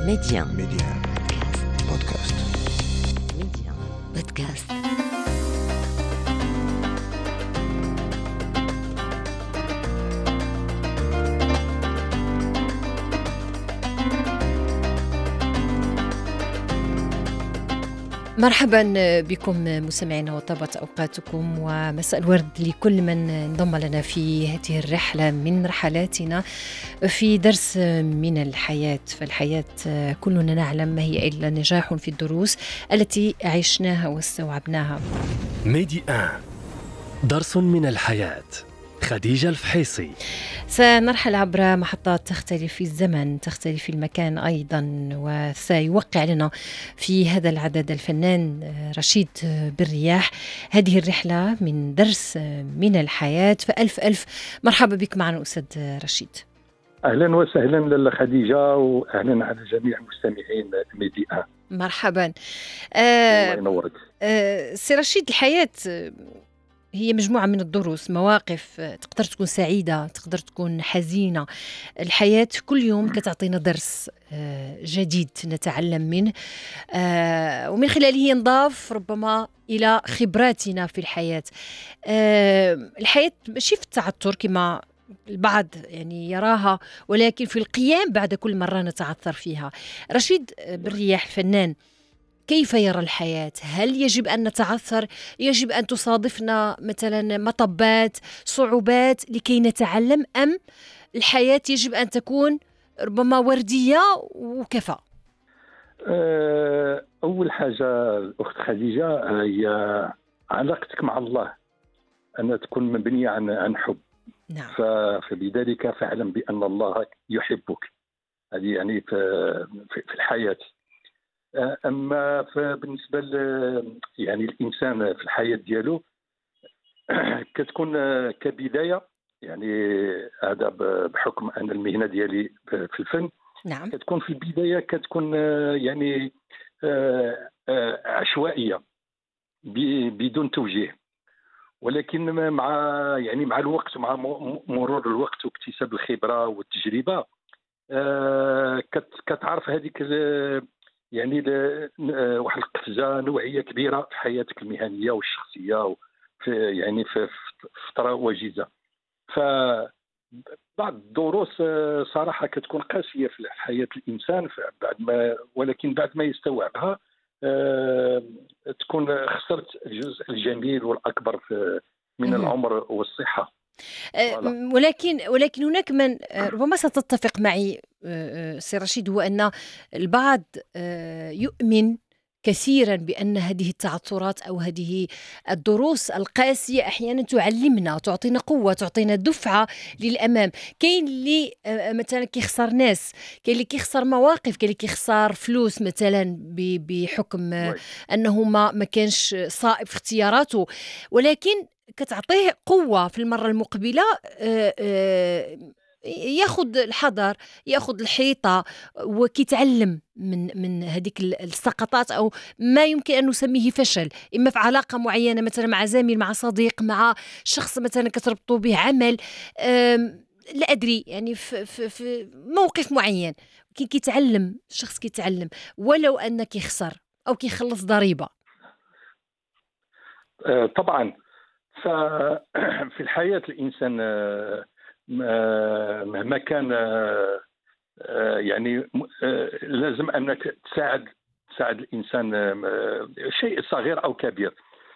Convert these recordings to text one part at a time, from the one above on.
Média بودكاست. Média بودكاست. مرحبا بكم مستمعينا وطابت أوقاتكم ومساء الورد لكل من انضم لنا في هذه الرحلة من رحلاتنا في درس من الحياة. فالحياة كلنا نعلم ما هي إلا نجاح في الدروس التي عشناها واستوعبناها. ميدي درس من الحياة. خديجة الفحيصي. سنرحل عبر محطات تختلف في الزمن، تختلف في المكان أيضا، وسيوقع لنا في هذا العدد الفنان رشيد بالرياح هذه الرحلة من درس من الحياة. فألف مرحبا بك معنا أستاذ رشيد. أهلا وسهلا خديجة، وأهلا على جميع مستمعين ميدي مرحبا. الله ينورك. سي رشيد، الحياة هي مجموعة من الدروس، مواقف تقدر تكون سعيدة، تقدر تكون حزينة. الحياة كل يوم كتعطينا درس جديد نتعلم منه، ومن خلاله نضاف ربما إلى خبراتنا في الحياة. الحياة ماشي في التعثر كما البعض يعني يراها، ولكن في القيام بعد كل مرة نتعثر فيها. رشيد بالرياح الفنان، كيف يرى الحياة؟ هل يجب أن نتعثر؟ يجب أن تصادفنا مثلا مطبات، صعوبات لكي نتعلم؟ أم الحياة يجب أن تكون ربما وردية وكفى؟ أول حاجة الأخت خديجة هي علاقتك مع الله، أن تكون مبنية عن حب. نعم. فبذلك فاعلم بأن الله يحبك. هذه يعني في الحياة. اما بالنسبه يعني الانسان في الحياه ديالو كتكون كبدايه، يعني هذا بحكم ان المهنه ديالي في الفن. نعم. كتكون في البدايه كتكون يعني عشوائيه بدون توجيه، ولكن مع الوقت، مع مرور الوقت واكتساب الخبره والتجربه، كتعرف هذيك يعني واحد القفزه نوعيه كبيره في حياتك المهنيه والشخصيه، في فتره وجيزه. فبعض الدروس صراحه كتكون قاسيه في حياه الانسان ولكن بعد ما يستوعبها تكون خسرت الجزء الجميل والاكبر من العمر والصحه. ولكن هناك من ربما ستتفق معي سي رشيد، هو أن البعض يؤمن كثيرا بأن هذه التعثرات أو هذه الدروس القاسية أحيانا تعلمنا، تعطينا قوة، تعطينا دفعة للأمام. كاين اللي مثلا كيخسر ناس، كاين اللي كيخسر مواقف، كاين اللي كيخسر فلوس مثلا بحكم أنه ما كانش صائب في اختياراته، ولكن كتعطيه قوة في المرة المقبلة. ياخذ الحذر، ياخذ الحيطة، وكيتعلم من هذيك السقطات أو ما يمكن أن نسميه فشل، إما في علاقة معينة مثلا مع زميل، مع صديق، مع شخص مثلا كتربطوا به عمل، لا أدري، يعني في موقف معين كيتعلم الشخص، كيتعلم ولو أنه كيخسر أو كيخلص ضريبة. طبعا. ففي الحياة الإنسان مهما كان يعني لازم أنك تساعد الإنسان، شيء صغير أو كبير.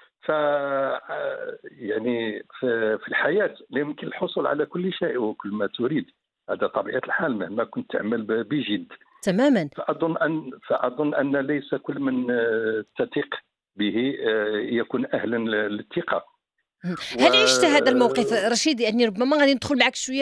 يعني في الحياة لا يمكن الحصول على كل شيء وكل ما تريد، هذا طبيعة الحال مهما كنت تعمل بجد. تماما. فأظن أن ليس كل من تثق به يكون أهلا للثقة. هل عشت هذا الموقف رشيد؟ يعني ربما غادي ندخل معك شويه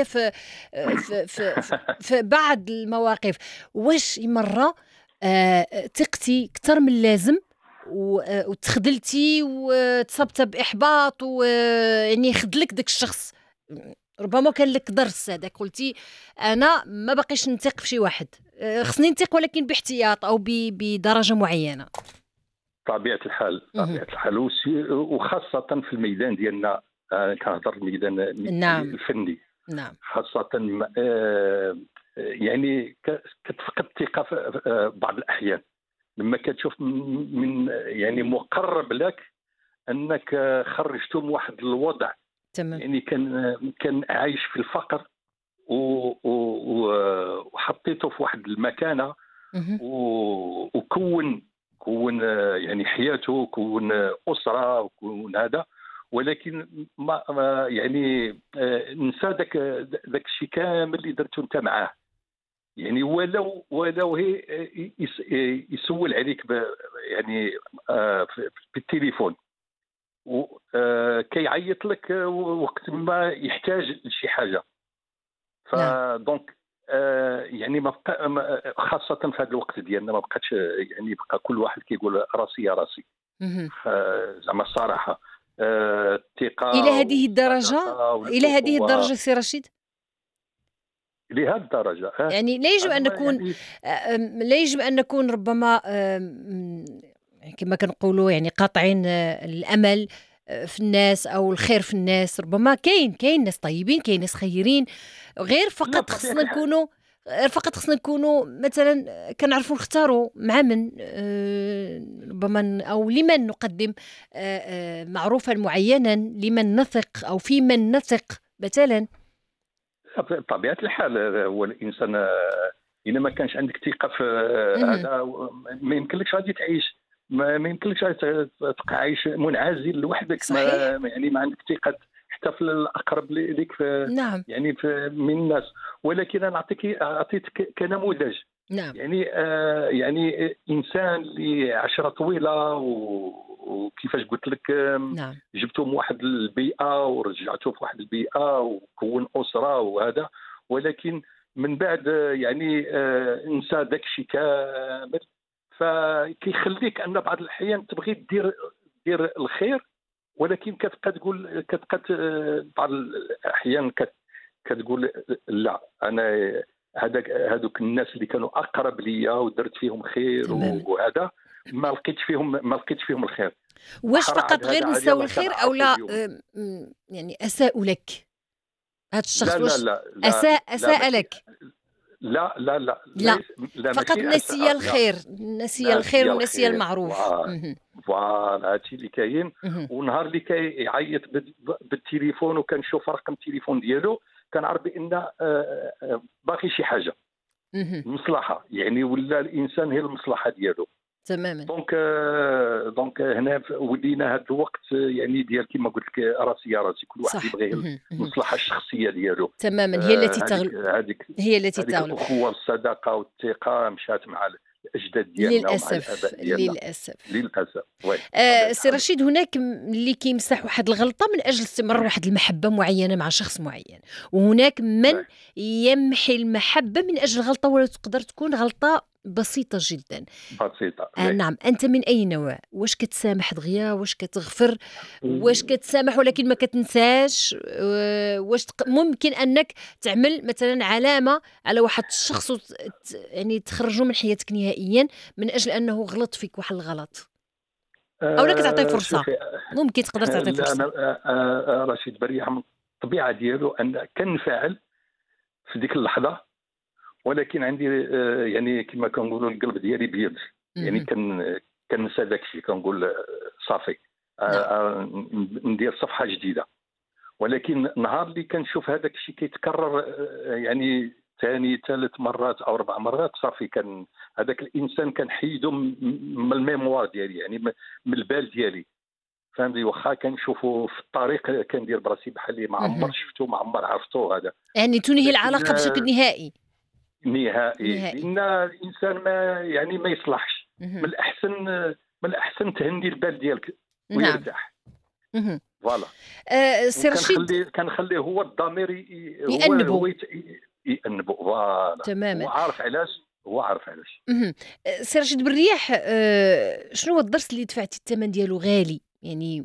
في بعض المواقف. واش مره ثقتي اكثر من اللازم وتخذلتي وتصبت باحباط، ويعني خذلك داك الشخص؟ ربما كان لك درس هذاك، قلتي انا ما باقيش نثق في شي واحد، خصني نثق ولكن باحتياط او بدرجه معينه. طبيعة الحال وخاصة في الميدان ديالنا، كنهضر الميدان نعم. الفني. نعم. خاصة يعني كتفقد الثقه في بعض الاحيان لما كتشوف من يعني مقرب لك انك خرجته من واحد الوضع، تمام. يعني كان عايش في الفقر وحطيته في واحد المكانه وكون يعني حياته، كون اسره، وكون هذا، ولكن ما يعني نسى ذاك الشيء كامل اللي درته انت معاه. يعني ولو هي يسول عليك يعني بالتليفون، كيعيط لك وقت ما يحتاج لشي حاجه. فدونك يعني ما بقى، خاصه في هذا الوقت ديالنا، ما بقاتش يعني بقى كل واحد كيقول راسي يا راسي. زعما الصراحه الثقه الى هذه الدرجه، الى هذه الدرجه سي رشيد، لهذه الدرجه يعني لا يجب ان نكون يعني لا يجب ان نكون ربما كما كنقولوا يعني قاطعين الامل في الناس او الخير في الناس. ربما كاين ناس طيبين، كاين ناس خيرين، غير فقط خصنا نكونوا مثلا كنعرفوا نختاروا مع من ربما او لمن نقدم معروفا معينا، لمن نثق او في من نثق مثلا. بطبيعه الحال هو الانسان اذا ما كانش عندك ثقه في هذا ما يمكنلكش غادي تعيش، ما يمكنلكش تبقى عايش منعزل لوحدك. يعني ما عندك ثقه حتى في الاقرب لك نعم. يعني من الناس. ولكن انا اعطيتك كنموذج. نعم. يعني انسان اللي عشره طويله وكيفاش قلت لك نعم. جبته من واحد البيئه ورجعته في واحد البيئه وكون اسره وهذا، ولكن من بعد يعني انسى داك الشيء كامل. فكيخليك ان بعض الاحيان تبغي دير الخير، ولكن كتبقى بعض الاحيان كتقول لا، انا هذوك الناس اللي كانوا اقرب ليا ودرت فيهم خير وهذا ما لقيتش فيهم الخير. واش فقط غير نساو الخير او لا يعني اساءوا لك هذا الشخص؟ لا اساء لك؟ لا لا لا لا فقط نسي الخير، نسي الخير ونسي المعروف. فوالا هادشي اللي كاين. ونهار اللي كيعيط بالتليفون وكنشوف رقم التليفون ديالو كنعرف بان باقي شي حاجه مصلحه، يعني ولا الانسان هي المصلحه ديالو تماما. دونك هنا ولينا هذا الوقت يعني ديال كما قلت لك راسي يا راسي، كل واحد يبغي المصلحه الشخصيه ديالو تماما. هي التي تغلب، هي التي تغلب. الاخوه والصداقه والثقه مشات مع الاجداد ديالنا ومع الاباء ديالنا للاسف. سي رشيد، هناك اللي كيمسح واحد الغلطه من اجل استمرار واحد المحبه معينه مع شخص معين، وهناك من يمحي المحبه من اجل غلطه ولا تقدر تكون غلطه بسيطة جدا. بسيطة. نعم. أنت من أي نوع؟ واش كتسامح دغيا؟ واش كتغفر؟ واش كتسامح ولكن ما كتنساش؟ واش ممكن أنك تعمل مثلا علامة على واحد الشخص يعني تخرجه من حياتك نهائيا من أجل أنه غلط فيك واحد الغلط؟ أو لا كتعطي فرصة؟ ممكن تقدر تعطي فرصة. أنا رشيد بريحة من الطبيعة ديالو أن كنفعل في ديك اللحظة، ولكن عندي يعني كما كنقولوا القلب ديالي بيض، يعني كننسى داك الشيء، كنقول صافي ندير صفحه جديده. ولكن نهار اللي كنشوف هذاك الشيء كيتكرر يعني ثاني ثالث مرات او 4 مرات، صافي هذاك الانسان كنحيدو من الميموار ديالي، يعني من البال ديالي، فهمتي؟ واخا كنشوفو في الطريق كندير براسي بحال اللي ما عمر شفتو ما عمر عرفتو، هذا يعني تنهي العلاقه بشكل نهائي. لان الانسان ما يصلحش. من الاحسن تهندي البال ديالك ويرتاح. فوالا. سي رشيد كنخليه هو الضمير يأنبو. فوالا. تماما. هو عارف علاش. سي رشيد بالرياح، شنو هو الدرس اللي دفعتي الثمن ديالو غالي؟ يعني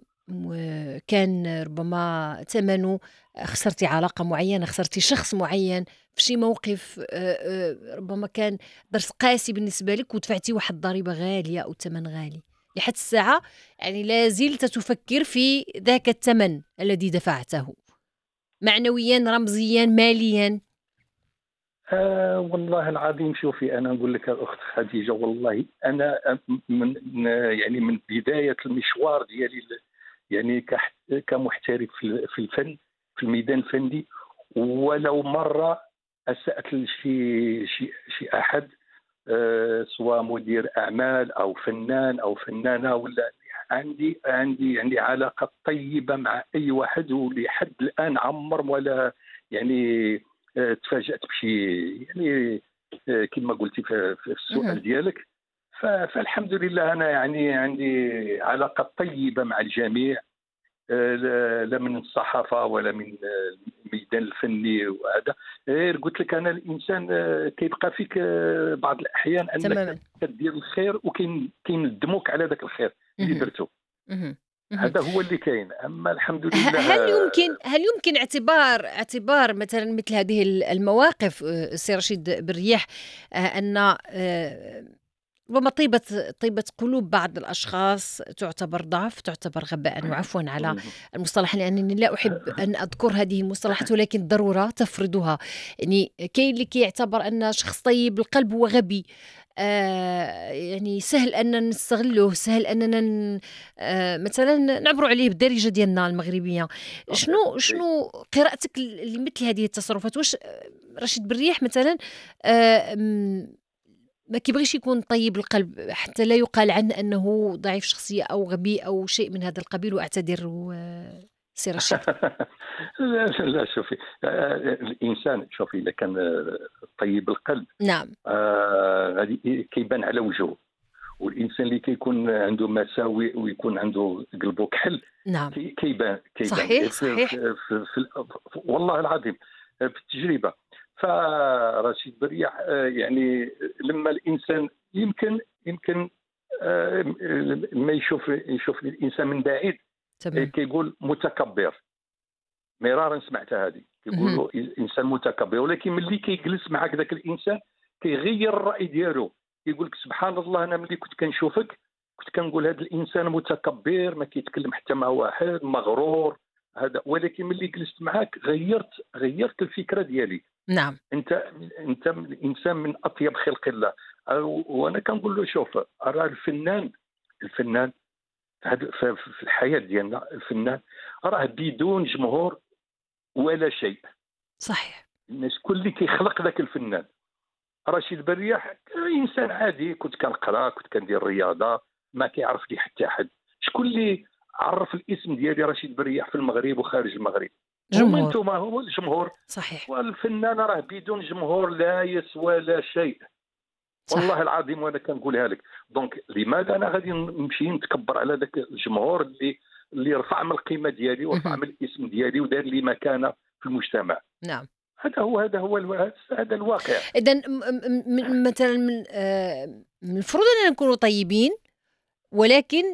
كان ربما ثمنه خسرتي علاقة معينة، خسرتي شخص معين في شي موقف، ربما كان درس قاسي بالنسبة لك ودفعتي واحد الضريبة غالية أو ثمن غالي لحد الساعة، يعني لا زلت تفكر في ذاك الثمن الذي دفعته معنويا رمزيا ماليا؟ والله العظيم، شوفي انا نقول لك الاخت خديجه، والله انا من بدايه المشوار ديالي يعني كمحترف في الفن، في الميدان الفني، ولو مره اسات شي احد، سواء مدير اعمال او فنان او فنانه، ولا عندي علاقه طيبه مع اي واحد، ولحد الان عمر ولا يعني تفاجات بشي يعني كما قلتي في السؤال ديالك. فالحمد لله انا يعني عندي علاقه طيبه مع الجميع، لا من الصحافه ولا من الميدان الفني. وهذا غير قلت لك انا، الانسان كيبقى فيك بعض الاحيان تماما. انك كدير الخير كيندموك على ذاك الخير اللي درته. هذا هو اللي كاين. اما الحمد لله. هل يمكن اعتبار مثلا مثل هذه المواقف، سي رشيد بن رياح، ان ربما طيبة قلوب بعض الأشخاص تعتبر ضعف، تعتبر غباء، وعفوا على المصطلح لأنني لا أحب أن أذكر هذه المصطلحات، ولكن الضرورة تفرضها. يعني كاين اللي كيعتبر أن شخص طيب القلب هو غبي، يعني سهل أننا نستغله، سهل أننا مثلا نعبروا عليه بالدارجة ديالنا المغربية. شنو قراءتك لمثل هذه التصرفات؟ واش رشيد بن رياح مثلا ما كيبغيش يكون طيب القلب حتى لا يقال عنه أنه ضعيف شخصية أو غبي أو شيء من هذا القبيل؟ وأعتذر سي رشيد. لا شوفي، الانسان شوفي اذا كان طيب القلب، نعم، غادي كيبان على وجهه. والانسان اللي كيكون عنده مساوئ ويكون عنده قلبه كحل، نعم، كيبان صحيح. والله العظيم في التجربه. فرشيد بن رياح يعني لما الانسان يمكن ما يشوف الانسان من بعيد، كيقول متكبر. مرارا سمعتها هذه، كيقولوا انسان متكبر، ولكن ملي كيجلس معك ذاك الانسان كيغير الراي ديالو، يقول لك سبحان الله، انا ملي كنت كنشوفك كنت كنقول هذا الانسان متكبر، ما كيتكلم حتى مع واحد، مغرور هذا، ولكن ملي جلست معك غيرت الفكره ديالي. نعم، انت الانسان من اطيب خلق الله. وانا كنقول له شوف، راه الفنان في الحياه ديالنا، الفنان راه بدون جمهور ولا شيء. صحيح. الناس كل اللي كيخلق ذاك الفنان. رشيد بن رياح انسان عادي، كنت كنقرا، كنت كندير رياضه، ما كيعرف لي حتى احد. شكون اللي عرف الاسم ديالي رشيد بن رياح في المغرب وخارج المغرب؟ جمهور. انتم، هو الجمهور. صحيح. والفنان راه بدون جمهور لا يسوى لا شيء. والله العظيم، وانا كنقولها لك. دونك لماذا انا غادي نمشي نتكبر على ذاك الجمهور اللي رفع من القيمه ديالي ورفع من الاسم ديالي ودار لي مكانه في المجتمع؟ نعم، هذا الواقع. اذا مثلا من المفروض اننا نكونوا طيبين، ولكن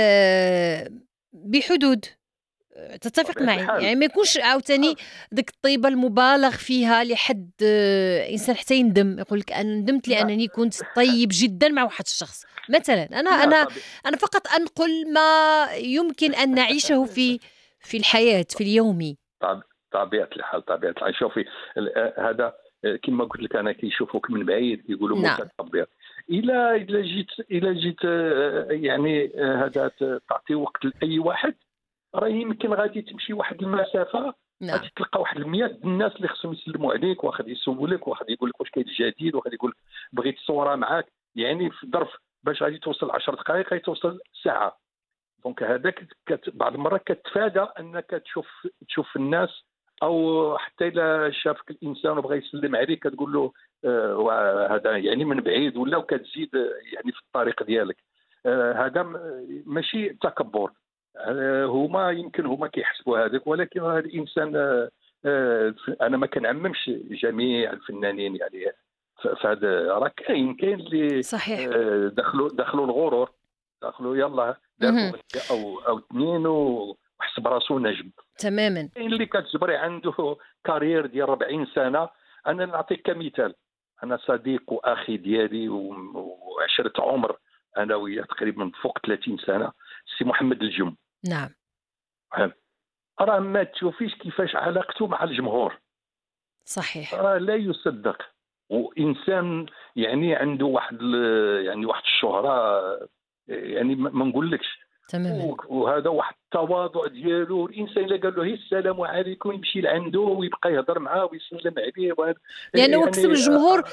بحدود. تتفق معي؟ يعني ما يكونش عاوتاني ديك الطيبه المبالغ فيها لحد انسان حتى يندم، يقول لك انا ندمت لانني كنت طيب جدا مع واحد الشخص. مثلا انا فقط انقل ما يمكن ان نعيشه في الحياه في اليومي. طبيعه الحال. شوفي، هذا كما قلت لك، انا كيشوفوك من بعيد يقولوا متكبر. الى جيت يعني هذا تعطي وقت لاي واحد، راه يمكن غادي تمشي واحد المسافه، غادي تلقى واحد 100 الناس اللي خصهم يسلموا عليك، واحد يسولك، واحد يقول لك واش كاين جديد، واحد يقول بغيت صوره معاك. يعني في الظرف باش غادي توصل 10 دقائق غادي توصل ساعه. دونك هذاك بعض المرات كتفادى انك تشوف الناس، او حتى اذا شافك الانسان وبغى يسلم عليك كتقول له هذا يعني من بعيد، ولا وكتزيد يعني في الطريق ديالك. هذا ماشي تكبر. هما كيحسبوا هذاك، ولكن هذا الانسان انا ما كنعممش جميع الفنانين يعني. فهذا راه كاين اللي صحيح. دخلوا الغرور، دخلوا يلا داروا او اثنين وحسب راسو نجم تماما. كاين اللي كتجبري عنده كارير ديال 40 سنه. انا نعطيك كمثال، انا صديق واخي ديالي وعشره عمر، انا وياه تقريبا فوق 30 سنه، سي محمد الجم. نعم. راه ما تشوفيش كيفاش علاقته مع الجمهور. صحيح. راه لا يصدق. وانسان يعني عنده يعني واحد الشهره، يعني ما نقولكش. تماما. وهذا واحد التواضع ديالو. الانسان الا قال له هي السلام عليكم يمشي لعنده ويبقى يهضر معاه ويسلم عليه. وهذا لانه يعني كسب الجمهور،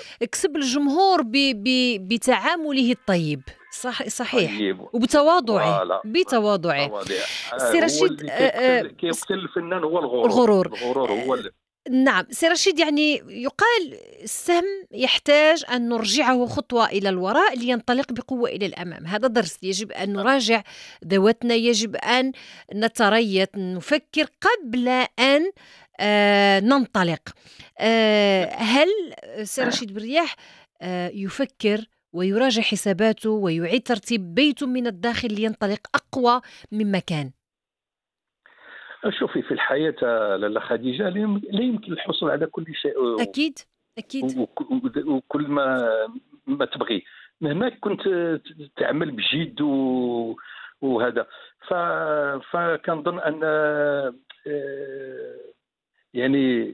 بتعامله الطيب. صحيح. طيب. وبتواضعه، بتواضعه. سي هو رشيد، اللي كيقتل الفنان هو الغرور. هو نعم سي رشيد، يعني يقال السهم يحتاج أن نرجعه خطوة إلى الوراء لينطلق بقوة إلى الأمام. هذا درس يجب أن نراجع ذواتنا، يجب أن نتريث، نفكر قبل أن ننطلق. هل سي رشيد بالرياح يفكر ويراجع حساباته ويعيد ترتيب بيته من الداخل لينطلق أقوى مما كان؟ شوفي، في الحياة لاله خديجة لا يمكن الحصول على كل شيء. أكيد. وكل ما تبغي مهما كنت تعمل بجد وهذا. فكنظن أن يعني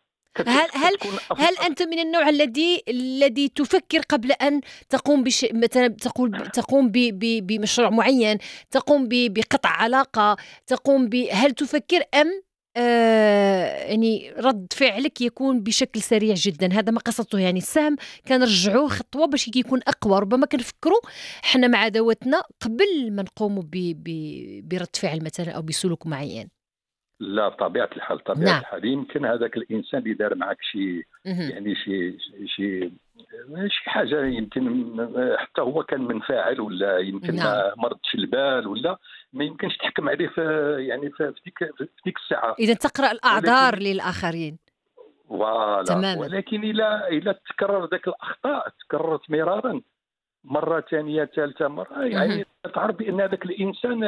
هل أنت من النوع الذي تفكر قبل أن تقوم مثلا تقوم بمشروع معين، تقوم بقطع علاقة، هل تفكر أم يعني رد فعلك يكون بشكل سريع جدا؟ هذا ما قصدته. يعني السهم كان رجعوه خطوة باش يكون أقوى. ربما كنفكروا احنا مع ذواتنا قبل ما نقوموا برد فعل مثلا أو بسلوك معين. لا، بطبيعة الحال يمكن هذاك الإنسان اللي دار معك شي يعني شي حاجة، يمكن حتى هو كان منفعل، ولا يمكن ما ردش البال، ولا ما يمكنش تحكم عليه في ديك الساعة. إذا تقرأ الأعذار للآخرين. تماما. ولكن إلا تكرر ذاك الأخطاء، تكررت مرارا، مرة ثانية ثالثة مرة، يعني تعرف بأن هذاك الإنسان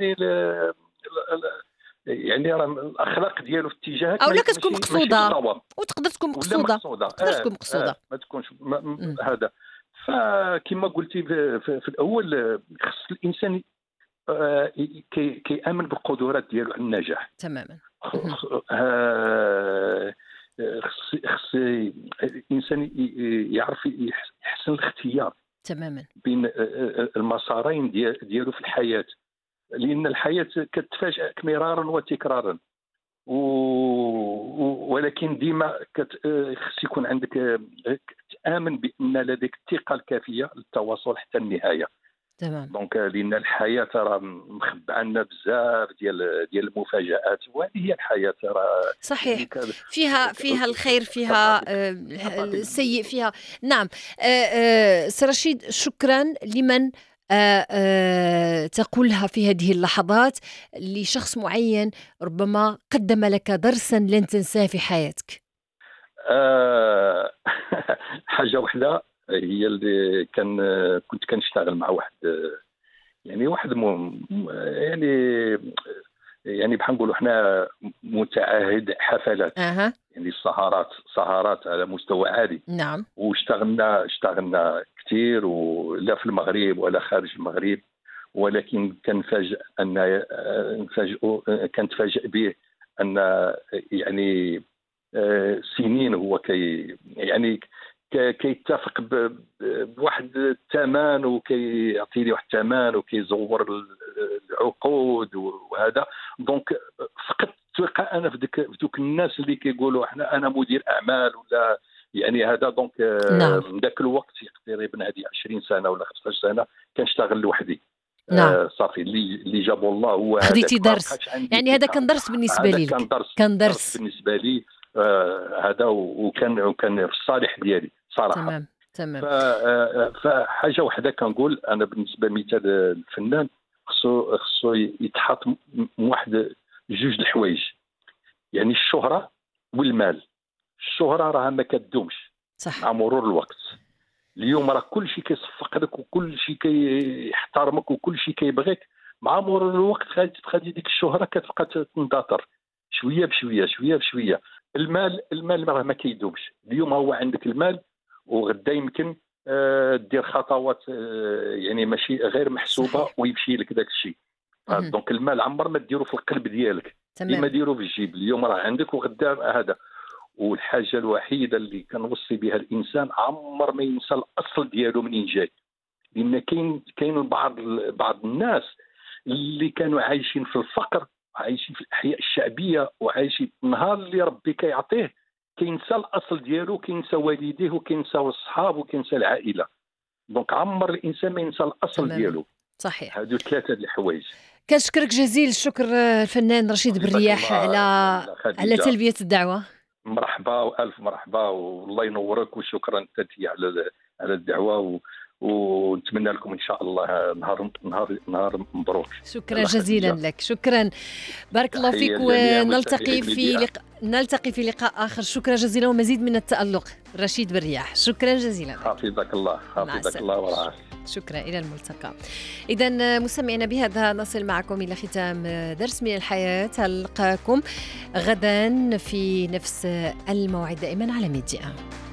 يعني راه الاخلاق ديالو في اتجاهك او لا كتكون مقصوده، وتقدر تكون مقصوده، ما تكونش هذا. فكما قلتي في الاول، خص الانسان كيامن بالقدرات ديالو على النجاح. تماما. خص الانسان يعرف يحسن الاختيار تماما بين المسارين ديالو في الحياه، لأن الحياة كتفاجئك مرارا وتكرارا. ولكن ديما خص يكون عندك تآمن بأن لديك الثقة الكافية للتواصل حتى النهاية. تمام. دونك لأن الحياة راه مخبعة لنا بزاف ديال المفاجآت، وهذه هي الحياة. صحيح، فيها الخير، فيها السيء، فيها. نعم. سي رشيد، شكرا لمن تقولها في هذه اللحظات لشخص معين ربما قدم لك درسا لن تنساه في حياتك. حاجة واحدة هي اللي كنت كنشتغل مع واحد يعني بحال نقولوا حنا متعهد حفلات. يعني سهرات على مستوى عالي. نعم. اشتغلنا كثير، ولا في المغرب ولا خارج المغرب. ولكن كنتفاجئ به ان يعني سنين هو كيتفق بواحد الثمن، وكيعطي واحد الثمن، وكيزور العقود وهذا. دونك فقدت الثقه انا في دوك الناس اللي كيقولوا انا مدير اعمال ولا يعني هذا. دونك نعم. ذاك الوقت تقريبا هذه 20 سنه ولا 15 سنه كنشتغل لوحدي. نعم. صافي اللي جابوا الله هو هذا. خديتي درس، يعني هذا كان درس بالنسبه لي. كان درس بالنسبه لي هذا، وكان في الصالح ديالي صراحه. تمام. فحاجه واحده كنقول انا بالنسبه مثال الفنان، خصو يتحط واحد جوج الحوايج، يعني الشهره والمال. الشهره راه ما كتدومش، صح، مع مرور الوقت. اليوم راه كل شيء كيصفق لك، وكل شيء كيحترمك، وكل شيء كيبغيك. مع مرور الوقت غادي ديك الشهره كتبقى تندثر شويه بشويه شويه بشويه. المال راه ما كيدومش. اليوم هو عندك المال، وغدا يمكن دير خطوات يعني ماشي غير محسوبه، صحيح، ويمشي لك داك الشيء. دونك المال عمر ما ديرو في القلب ديالك، ديما ديرو في الجيب. اليوم راه عندك وغدا هذا. والحاجه الوحيده اللي كنوصي بها الانسان عمر ما ينسى الاصل ديالو منين جاي. لان كاين بعض الناس اللي كانوا عايشين في الفقر، عايشين في الاحياء الشعبيه، وعايشين النهار اللي ربي كيعطيه كينسى الاصل ديالو، كينسى والديه وكينسى الصحاب وكينسى العائله. دونك عمر الانسان ما ينسى الاصل ديالو. صحيح. هادو ثلاثه الحوايج. كنشكرك جزيل الشكر الفنان رشيد بالرياح على تلبيه الدعوه. مرحبا والف مرحبا، والله ينورك، وشكرا تاتي على الدعوه، ونتمنى لكم ان شاء الله نهار مبروك. شكرا جزيلا لك، شكرا، بارك الله فيك، ونلتقي في لقاء اخر. شكرا جزيلا ومزيد من التألق. رشيد بالرياح، شكرا جزيلا. حفظك الله ورعاك. شكرا، الى الملتقى. اذا مستمعينا، بهذا نصل معكم الى ختام درس من الحياه. ألقاكم غدا في نفس الموعد دائما على ميديا.